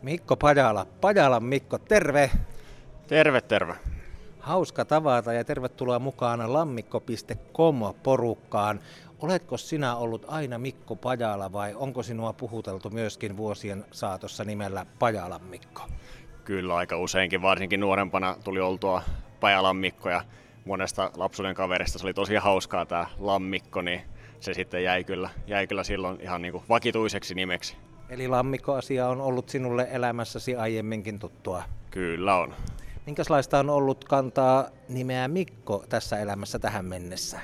Mikko Pajala, Pajalan Mikko, terve! Terve, terve. Hauska tavata ja tervetuloa mukaan lammikko.com-porukkaan. Oletko sinä ollut aina Mikko Pajala vai onko sinua puhuteltu myöskin vuosien saatossa nimellä Pajalan Mikko? Kyllä aika useinkin, varsinkin nuorempana tuli oltua Pajalan Mikko ja monesta lapsuuden kaverista se oli tosi hauskaa tämä Lammikko, niin se sitten jäi kyllä silloin ihan niin kuin vakituiseksi nimeksi. Eli lammikkoasia on ollut sinulle elämässäsi aiemminkin tuttua. Kyllä on. Minkälaista on ollut kantaa nimeä Mikko tässä elämässä tähän mennessä?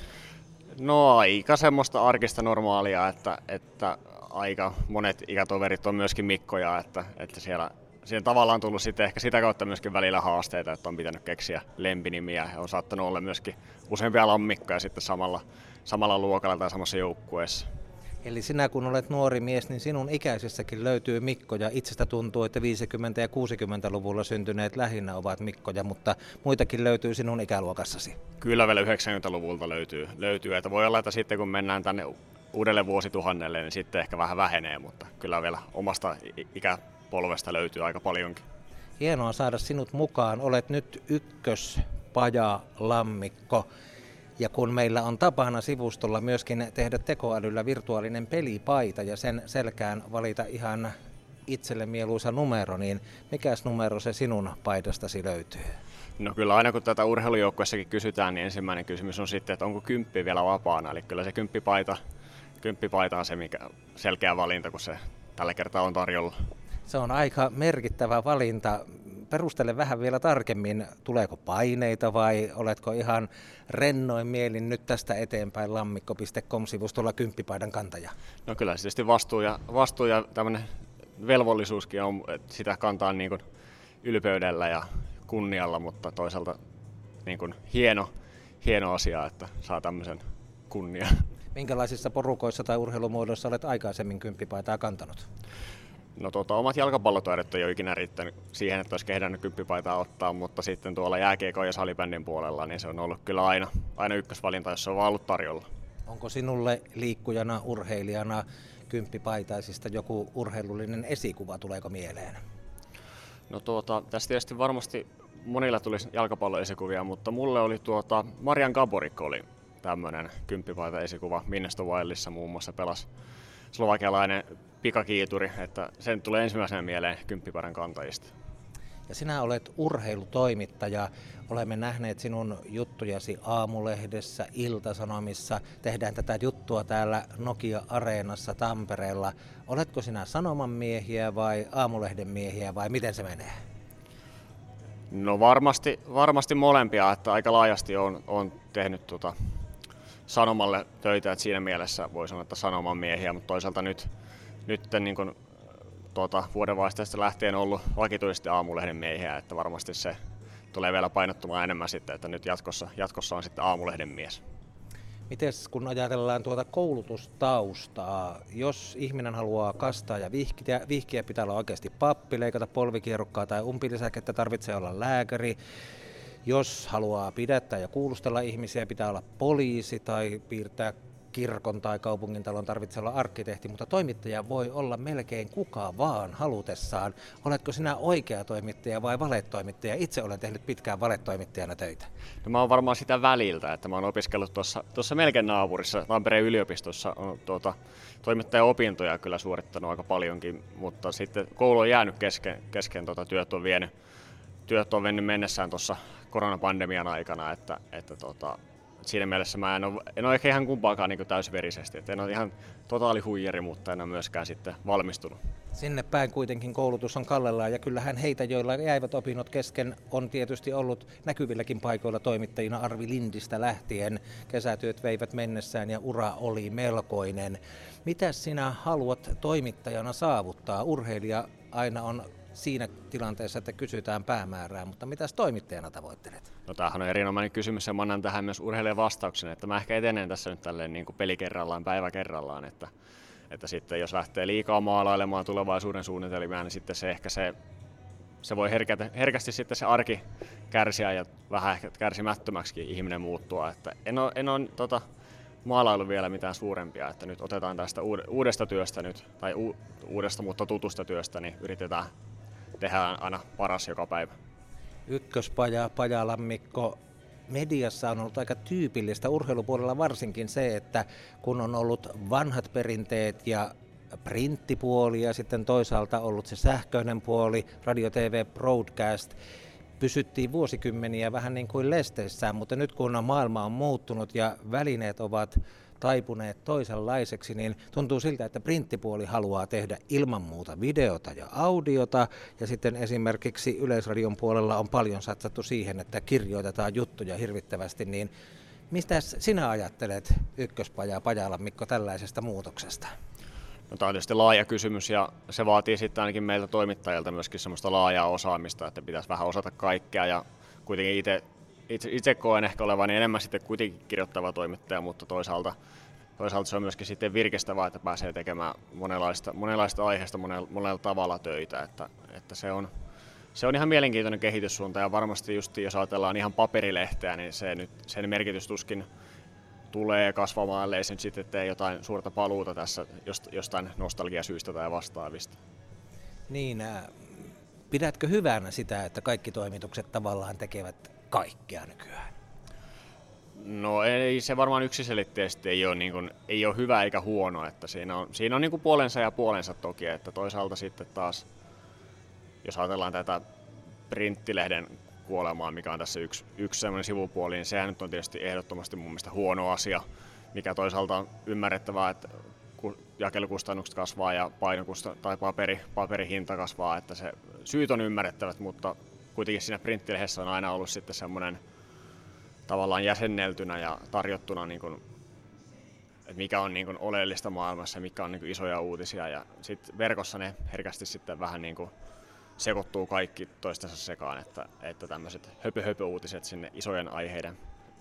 No aika semmoista arkista normaalia, että aika monet ikätoverit on myöskin Mikkoja, että siellä tavallaan on tullut sitten ehkä sitä kautta myöskin välillä haasteita, että on pitänyt keksiä lempinimiä ja on saattanut olla myöskin useampia lammikkoja sitten samalla luokalla tai samassa joukkueessa. Eli sinä kun olet nuori mies, niin sinun ikäisessäkin löytyy Mikkoja. Itsestä tuntuu, että 50- ja 60-luvulla syntyneet lähinnä ovat Mikkoja, mutta muitakin löytyy sinun ikäluokassasi. Kyllä vielä 90-luvulta löytyy, että voi olla, että sitten kun mennään tänne uudelle vuosituhannelle, niin sitten ehkä vähän vähenee, mutta kyllä vielä omasta ikäpolvesta löytyy aika paljonkin. Hienoa saada sinut mukaan. Olet nyt ykköspajalammikko. Ja kun meillä on tapana sivustolla myöskin tehdä tekoälyllä virtuaalinen pelipaita ja sen selkään valita ihan itselle mieluisa numero, niin mikäs numero se sinun paidastasi löytyy? No kyllä aina kun tätä urheilujoukkueessakin kysytään, niin ensimmäinen kysymys on sitten, että onko 10 vielä vapaana. Eli kyllä se 10 on se mikä selkeä valinta, kun se tällä kertaa on tarjolla. Se on aika merkittävä valinta. Perustele vähän vielä tarkemmin, tuleeko paineita vai oletko ihan rennoin mielin nyt tästä eteenpäin lammikko.com-sivustolla 10 paidan kantaja? No kyllä se tietysti vastuu ja tämmöinen velvollisuuskin on, että sitä kantaa niin kuin ylpeydellä ja kunnialla, mutta toisaalta niin kuin hieno asia, että saa tämmöisen kunnian. Minkälaisissa porukoissa tai urheilumuodoissa olet aikaisemmin 10 paitaa kantanut? No omat jalkapallotaidot ei ole ikinä riittänyt siihen, että olisi kehdannut 10 paitaa ottaa, mutta sitten tuolla jääkiekon ja salibändin puolella niin se on ollut kyllä aina ykkösvalinta, jos se on vaan ollut tarjolla. Onko sinulle liikkujana, urheilijana 10 paitaisista joku urheilullinen esikuva, tuleeko mieleen? No tässä tietysti varmasti monilla tulisi jalkapalloesikuvia, mutta mulle oli Marian Gaborik oli tämmöinen 10 paita esikuva Minnesota Wildissa muun muassa pelasi slovakialainen pikakiituri, että sen tulee ensimmäisenä mieleen 10 paidan kantajista. Ja sinä olet urheilutoimittaja. Olemme nähneet sinun juttujasi Aamulehdessä, Ilta-Sanomissa. Tehdään tätä juttua täällä Nokia-areenassa Tampereella. Oletko sinä Sanoman miehiä vai Aamulehden miehiä vai miten se menee? No varmasti molempia, että aika laajasti on tehnyt Sanomalle töitä, että siinä mielessä voi sanoa, että Sanoman miehiä, mutta toisaalta nyt niin kuin, vuodenvaihteesta lähtien ollut vakituisesti Aamulehden miehiä, että varmasti se tulee vielä painottumaan enemmän sitten, että nyt jatkossa on sitten Aamulehden mies. Mites kun ajatellaan koulutustaustaa, jos ihminen haluaa kastaa ja vihkiä, pitää olla oikeasti pappi, leikata polvikierukkaa tai umpilisäkettä, tarvitsee olla lääkäri. Jos haluaa pidättää ja kuulustella ihmisiä, pitää olla poliisi tai piirtää kirkon tai kaupungintalon, tarvitsee olla arkkitehti, mutta toimittaja voi olla melkein kuka vaan halutessaan. Oletko sinä oikea toimittaja vai valetoimittaja? Itse olen tehnyt pitkään valetoimittajana töitä. No mä oon varmaan sitä väliltä, että mä oon opiskellut tuossa melkein naapurissa Tampereen yliopistossa on toimittajaopintoja kyllä suorittanut aika paljonkin, mutta sitten koulu on jäänyt kesken työt on mennyt mennessään tuossa koronapandemian aikana, että siinä mielessä mä en ole ehkä ihan kumpaakaan niin täysverisesti. Et en ole ihan totaali huijari, mutta en ole myöskään sitten valmistunut. Sinne päin kuitenkin koulutus on kallellaan ja kyllähän heitä, joilla jäivät opinnot kesken, on tietysti ollut näkyvilläkin paikoilla toimittajina Arvi Lindistä lähtien. Kesätyöt veivät mennessään ja ura oli melkoinen. Mitä sinä haluat toimittajana saavuttaa? Urheilija aina on siinä tilanteessa, että kysytään päämäärää, mutta mitäs toimittajana tavoittelet? No tämähän on erinomainen kysymys ja mä annan tähän myös urheilijan vastauksen, että mä ehkä etenen tässä nyt tälleen niin kuin peli kerrallaan, päivä kerrallaan, että sitten jos lähtee liikaa maalailemaan tulevaisuuden suunnitelmia, niin sitten se voi herkästi sitten se arki kärsiä ja vähän ehkä kärsimättömäksikin ihminen muuttua, että en ole maalailu vielä mitään suurempia, että nyt otetaan tästä uudesta työstä nyt, tai uudesta mutta tutusta työstä, niin yritetään tehdä aina paras joka päivä. Ykköspaja, Pajalammikko. Mediassa on ollut aika tyypillistä, urheilupuolella varsinkin se, että kun on ollut vanhat perinteet ja printtipuoli ja sitten toisaalta ollut se sähköinen puoli, radio, TV, broadcast, pysyttiin vuosikymmeniä vähän niin kuin lesteissään, mutta nyt kun maailma on muuttunut ja välineet ovat taipuneet toisenlaiseksi, niin tuntuu siltä, että printtipuoli haluaa tehdä ilman muuta videota ja audiota, ja sitten esimerkiksi Yleisradion puolella on paljon satsattu siihen, että kirjoitetaan juttuja hirvittävästi, niin mistä sinä ajattelet, Ykköspaja, Pajalammikko, tällaisesta muutoksesta? No, tämä on tietysti laaja kysymys ja se vaatii sitten ainakin meiltä toimittajilta myöskin semmoista laajaa osaamista, että pitäisi vähän osata kaikkea ja kuitenkin itse koen ehkä olevani enemmän sitten kuitenkin kirjoittava toimittaja, mutta toisaalta se on myöskin sitten virkistävää, että pääsee tekemään monenlaista aiheesta monella tavalla töitä, että se on ihan mielenkiintoinen kehityssuunta ja varmasti just jos ajatellaan ihan paperilehteä, niin sen merkitys tuskin tulee kasvamaan, ellei se nyt sitten tee jotain suurta paluuta tässä jostain nostalgiasyistä tai vastaavista. Niin, pidätkö hyvänä sitä, että kaikki toimitukset tavallaan tekevät kaikkea nykyään? No ei se varmaan yksiselitteisesti ei ole hyvä eikä huono, että siinä on niin kuin puolensa ja puolensa toki, että toisaalta sitten taas, jos ajatellaan tätä printtilehden kuolemaa, mikä on tässä yksi sellainen sivupuoli, niin sehän nyt on tietysti ehdottomasti mun mielestä huono asia, mikä toisaalta on ymmärrettävää, että jakelukustannukset kasvaa ja tai paperihinta kasvaa, että se syyt on ymmärrettävät, mutta kuitenkin siinä printtilehdessä on aina ollut sitten semmoinen tavallaan jäsenneltynä ja tarjottuna, niin kuin, että mikä on niin kuin oleellista maailmassa ja mikä on niin kuin isoja uutisia ja sitten verkossa ne herkästi sitten vähän niin kuin sekoittuu kaikki toistensa sekaan, että tämmöiset höpö-uutiset sinne isojen aiheiden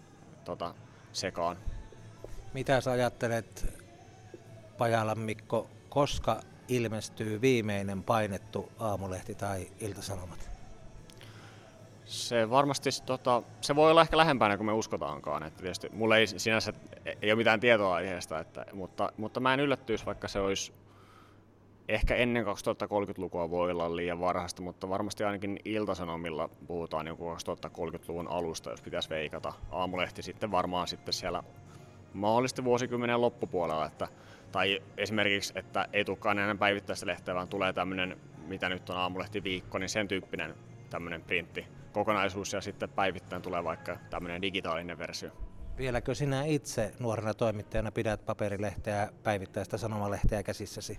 sekaan. Mitä sä ajattelet, Pajalammikko, koska ilmestyy viimeinen painettu aamulehti tai Ilta-Sanomat? Se varmasti se voi olla ehkä lähempänä kuin me uskotaankaan. Että tietysti mulla ei sinänsä ei ole mitään tietoa aiheesta, mutta mä en yllättyisi, vaikka se olisi ehkä ennen 2030-lukua voi olla liian varhaista, mutta varmasti ainakin Ilta-Sanomilla puhutaan joku 2030-luvun alusta, jos pitäisi veikata. Aamulehti sitten varmaan sitten siellä mahdollisesti vuosikymmenen loppupuolella, tai esimerkiksi, että ei tulekaan enää päivittäistä lehteä, vaan tulee tämmöinen, mitä nyt on Aamulehti-viikko, niin sen tyyppinen tämmöinen printtikokonaisuus ja sitten päivittäin tulee vaikka tämmöinen digitaalinen versio. Vieläkö sinä itse nuorena toimittajana pidät paperilehteä, päivittäistä sanomalehteä käsissäsi?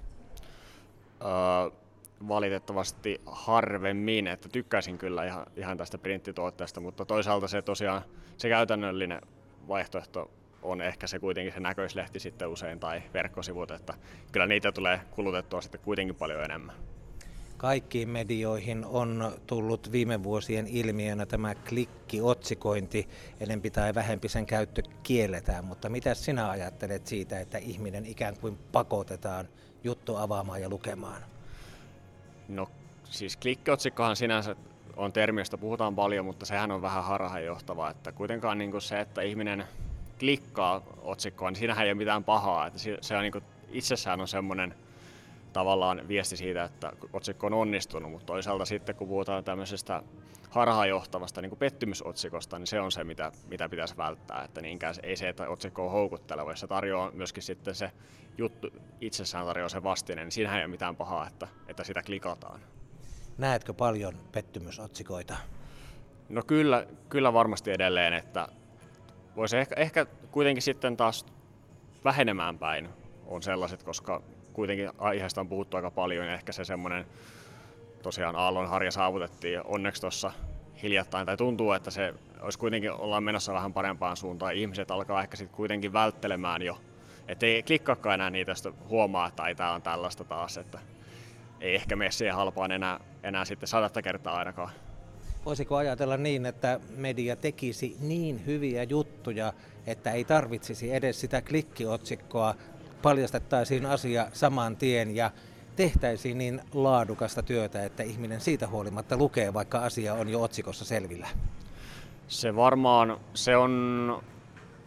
Valitettavasti harvemmin, että tykkäisin kyllä ihan tästä printtituotteesta, mutta toisaalta se tosiaan se käytännöllinen vaihtoehto on ehkä se kuitenkin se näköislehti sitten usein tai verkkosivut, että kyllä niitä tulee kulutettua sitten kuitenkin paljon enemmän. Kaikkiin medioihin on tullut viime vuosien ilmiönä tämä klikkiotsikointi, enempi tai vähempi sen käyttö kielletään, mutta mitä sinä ajattelet siitä, että ihminen ikään kuin pakotetaan juttu avaamaan ja lukemaan? No siis klikkiotsikkohan sinänsä on termi, josta puhutaan paljon, mutta sehän on vähän harhaanjohtavaa, että kuitenkaan niin kuin se, että ihminen klikkaa otsikkoa, niin siinähän ei ole mitään pahaa, että se on niin kuin itsessään on semmoinen tavallaan viesti siitä, että otsikko on onnistunut, mutta toisaalta sitten kun puhutaan tämmöisestä harhaanjohtavasta niin kuin pettymysotsikosta, niin se on se, mitä pitäisi välttää, että niinkään ei se, että otsikko on houkutteleva, jos se tarjoaa myöskin sitten se juttu itsessään tarjoaa sen vastineen, niin siinähän ei ole mitään pahaa, että sitä klikataan. Näetkö paljon pettymysotsikoita? No kyllä varmasti edelleen, että voisi ehkä kuitenkin sitten taas vähenemään päin on sellaiset, koska kuitenkin aiheesta on puhuttu aika paljon ja ehkä se semmoinen tosiaan aallonharja saavutettiin onneksi tuossa hiljattain, tai tuntuu, että se olisi kuitenkin ollaan menossa vähän parempaan suuntaan. Ihmiset alkaa ehkä sitten kuitenkin välttelemään jo, ettei klikkaakaan enää niitä, josta huomaa, että ai tää on tällaista taas, että ei ehkä mene siihen halpaan enää sitten 100 kertaa ainakaan. Voisiko ajatella niin, että media tekisi niin hyviä juttuja, että ei tarvitsisi edes sitä klikkiotsikkoa, paljastettaisiin asia saman tien ja tehtäisiin niin laadukasta työtä, että ihminen siitä huolimatta lukee, vaikka asia on jo otsikossa selvillä? Se on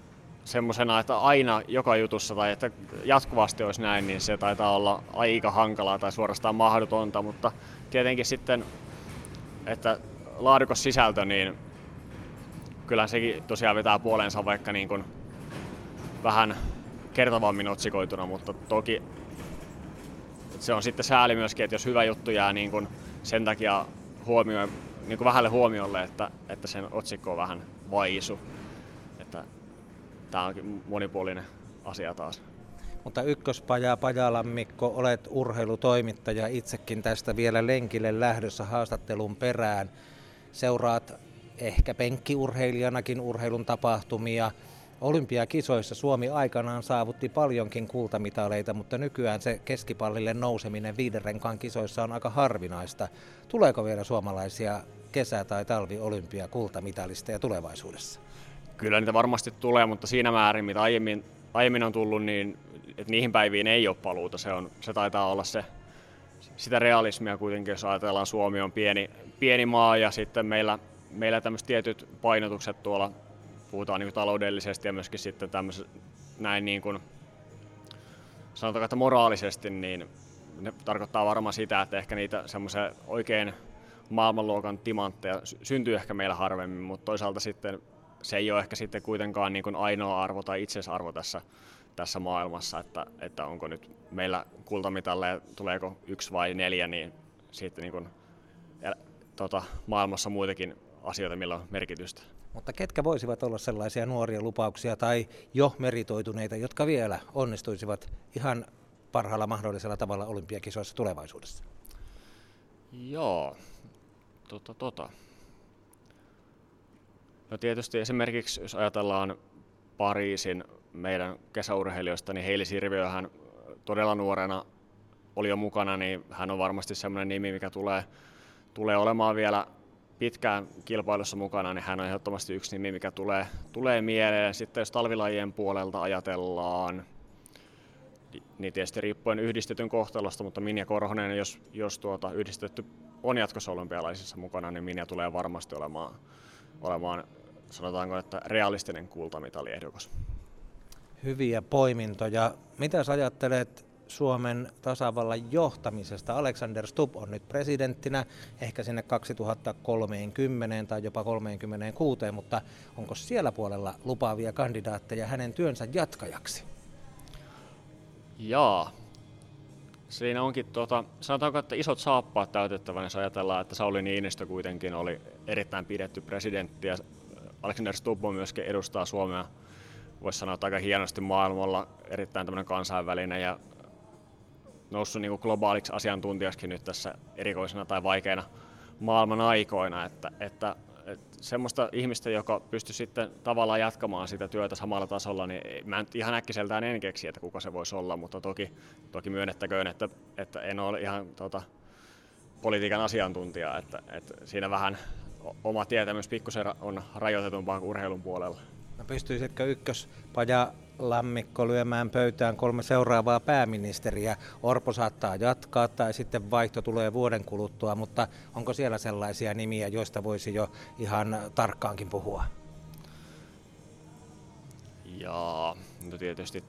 semmosena, että aina joka jutussa tai että jatkuvasti olisi näin, niin se taitaa olla aika hankalaa tai suorastaan mahdotonta, mutta tietenkin sitten, että laadukas sisältö, niin kyllä sekin tosiaan vetää puoleensa vaikka niin kuin vähän kertavammin otsikoituna, mutta toki se on sitten sääli myöskin, että jos hyvä juttu jää niin kuin sen takia niin kuin vähälle huomiolle, että sen otsikko on vähän vaisu. Että tämä onkin monipuolinen asia taas. Mutta ykköspaja Pajalammikko, olet urheilutoimittaja, itsekin tästä vielä lenkille lähdössä haastattelun perään. Seuraat ehkä penkkiurheilijanakin urheilun tapahtumia. Olympiakisoissa Suomi aikanaan saavutti paljonkin kultamitaleita, mutta nykyään se keskipallille nouseminen 5 renkaan kisoissa on aika harvinaista. Tuleeko vielä suomalaisia kesä- tai talvi-olympiakultamitalisteja tulevaisuudessa? Kyllä niitä varmasti tulee, mutta siinä määrin, mitä aiemmin on tullut, niin että niihin päiviin ei ole paluuta. Se taitaa olla sitä realismia kuitenkin, jos ajatellaan, Suomi on pieni maa ja sitten meillä tämmöiset tietyt painotukset tuolla, puhutaan niin kuin taloudellisesti ja myöskin sitten näin niin kuin, sanotaanko, että moraalisesti, niin ne tarkoittaa varmaan sitä, että ehkä niitä semmoisia oikein maailmanluokan timantteja syntyy ehkä meillä harvemmin, mutta toisaalta sitten se ei ole ehkä sitten kuitenkaan niin kuin ainoa arvo tai itseisarvo tässä maailmassa, että onko nyt meillä kultamitalleja, tuleeko 1 vai 4, niin sitten niin kuin, maailmassa muitakin asioita, millä on merkitystä. Mutta ketkä voisivat olla sellaisia nuoria lupauksia tai jo meritoituneita, jotka vielä onnistuisivat ihan parhaalla mahdollisella tavalla olympiakisoissa tulevaisuudessa? Joo, No tietysti esimerkiksi, jos ajatellaan Pariisin meidän kesäurheilijoista, niin Heili Sirviö, todella nuorena oli jo mukana, niin hän on varmasti sellainen nimi, mikä tulee olemaan vielä pitkään kilpailussa mukana, niin hän on ehdottomasti yksi nimi, mikä tulee mieleen. Sitten jos talvilajien puolelta ajatellaan, niin tietysti riippuen yhdistetyn kohtalosta, mutta Minja Korhonen, jos yhdistetty on jatkossa olympialaisissa mukana, niin Minja tulee varmasti olemaan, sanotaanko, että realistinen kultamitaaliehdokas. Hyviä poimintoja. Mitä sä ajattelet Suomen tasavallan johtamisesta? Alexander Stubb on nyt presidenttinä, ehkä sinne 2030 tai jopa 36, mutta onko siellä puolella lupaavia kandidaatteja hänen työnsä jatkajaksi? Jaa. Siinä onkin, sanotaanko, että isot saappaat täytettävänä, jos ajatellaan, että Sauli Niinistö kuitenkin oli erittäin pidetty presidentti ja Alexander Stubb myöskin edustaa Suomea, voisi sanoa, aika hienosti maailmalla, erittäin tämmöinen kansainvälinen ja noussut niin kuin globaaliksi asiantuntijaksi nyt tässä erikoisena tai vaikeina maailman aikoina, että semmoista ihmistä, joka pystyy sitten tavallaan jatkamaan sitä työtä samalla tasolla, niin mä nyt ihan äkkiseltään en keksi, että kuka se voisi olla, mutta toki myönnettäköön, että en ole ihan politiikan asiantuntija, että siinä vähän oma tietämys pikkusen on rajoitetumpaa kuin urheilun puolella. No pystyisitkö ykköspajalammikko lyömään pöytään 3 seuraavaa pääministeriä? Orpo saattaa jatkaa tai sitten vaihto tulee vuoden kuluttua, mutta onko siellä sellaisia nimiä, joista voisi jo ihan tarkkaankin puhua? Jaa, no tietysti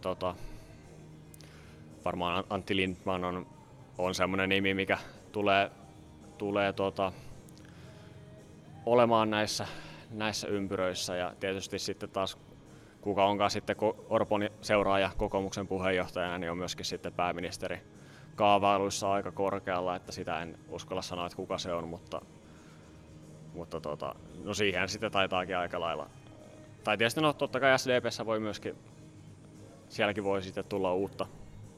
varmaan Antti Lindman on semmoinen nimi, mikä tulee olemaan näissä ympyröissä ja tietysti sitten taas kuka onkaan sitten Orpon seuraaja kokoomuksen puheenjohtajana, niin on myöskin sitten pääministeri kaavailuissa aika korkealla, että sitä en uskalla sanoa, että kuka se on, mutta no siihen sitten taitaakin aika lailla. Tai tietysti no totta kai SDP:ssä voi myöskin, sielläkin voi sitten tulla uutta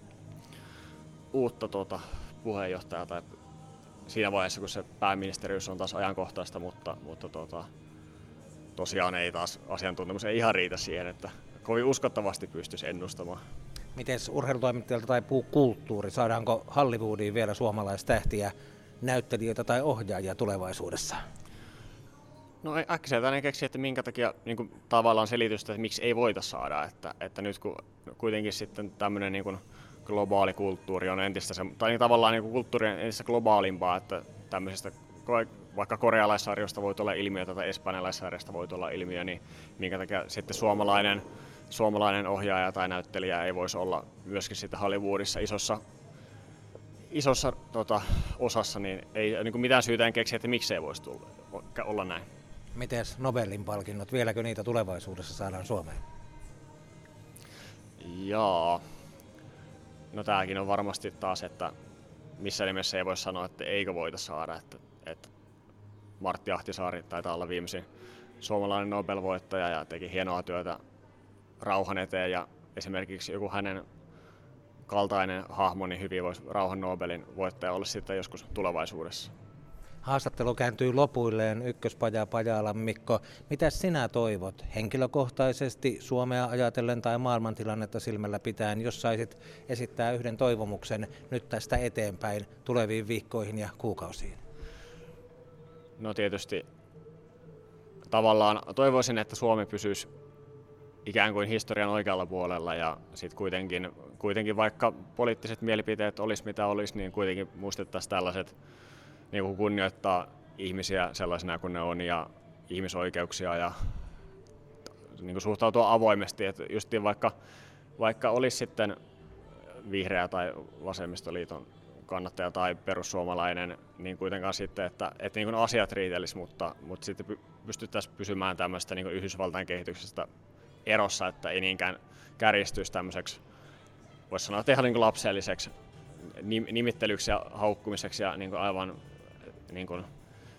puheenjohtajaa tai siinä vaiheessa, kun se pääministeriys on taas ajankohtaista, mutta tosiaan ei taas asiantuntemus ei ihan riitä siihen, että kovin uskottavasti pystyisi ennustamaan. Miten urheilutoimittajalta taipuu kulttuuri? Saadaanko Hollywoodiin vielä suomalaistähtiä, näyttelijöitä tai ohjaajia tulevaisuudessa? No äkkiseltään en keksi, että minkä takia niin kuin tavallaan selitystä, että miksi ei voita saada. Että nyt kun kuitenkin sitten tämmöinen niin kuin globaali kulttuuri on entistä, tai niin tavallaan niin kuin kulttuuri on entistä globaalimpaa, että tämmöisestä vaikka korealaissarjoista voi olla ilmiötä tai espanjalaissarjasta voi olla ilmiö, niin minkä takia sitten suomalainen suomalainen ohjaaja tai näyttelijä ei voisi olla myöskin sitten Hollywoodissa isossa osassa, niin ei niin kuin mitään syytä en keksi, että miksei voisi olla näin. Mites Nobelin palkinnot, vieläkö niitä tulevaisuudessa saadaan Suomeen? Jaa. No tämäkin on varmasti taas, että missä nimessä ei voi sanoa, että eikö voita saada. Että Martti Ahtisaari taitaa olla viimeisin suomalainen Nobel-voittaja ja teki hienoa työtä rauhan eteen. Ja esimerkiksi joku hänen kaltainen hahmo, niin hyvin voisi rauhan Nobelin voittaja olla sitten joskus tulevaisuudessa. Haastattelu kääntyy lopuilleen. Ykköspaja Pajalan Mikko, mitä sinä toivot henkilökohtaisesti Suomea ajatellen tai maailmantilannetta silmällä pitäen, jos saisit esittää yhden toivomuksen nyt tästä eteenpäin tuleviin viikkoihin ja kuukausiin? No tietysti tavallaan toivoisin, että Suomi pysyisi ikään kuin historian oikealla puolella ja sitten kuitenkin vaikka poliittiset mielipiteet olisi mitä olisi, niin kuitenkin muistettaisiin tällaiset niin kuin kunnioittaa ihmisiä sellaisena kuin ne on ja ihmisoikeuksia ja niin kuin suhtautua avoimesti, että justiin vaikka olisi sitten vihreä tai vasemmistoliiton kannattaja tai perussuomalainen, niin kuitenkaan sitten, että niin kuin asiat riitelisi, mutta sitten pystyttäisiin pysymään tämmöistä niin kuin Yhdysvaltain kehityksestä erossa, että ei niinkään kärjistyisi tämmöiseksi, voisi sanoa, että ihan niin kuin lapselliseksi nimittelyksi ja haukkumiseksi ja niin kuin aivan niin kuin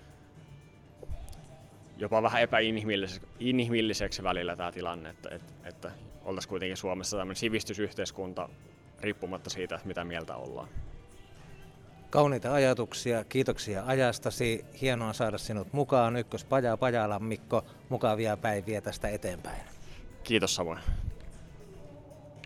jopa vähän epäinhimilliseksi välillä tämä tilanne, että oltaisiin kuitenkin Suomessa tämmöinen sivistysyhteiskunta riippumatta siitä, että mitä mieltä ollaan. Kauniita ajatuksia, kiitoksia ajastasi. Hienoa saada sinut mukaan. Ykköspaja Pajalan Mikko, mukavia päiviä tästä eteenpäin. Kiitos samoin.